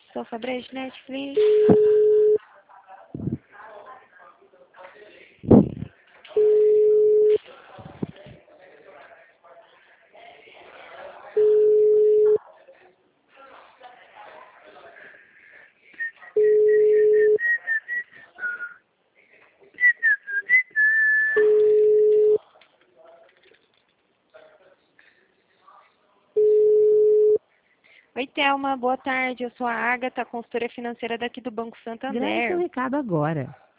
Sofa Brejo, Netflix. Oi, Thelma, boa tarde. Eu sou a Agatha, consultora financeira daqui do Banco Grave seu Santander. recado agora.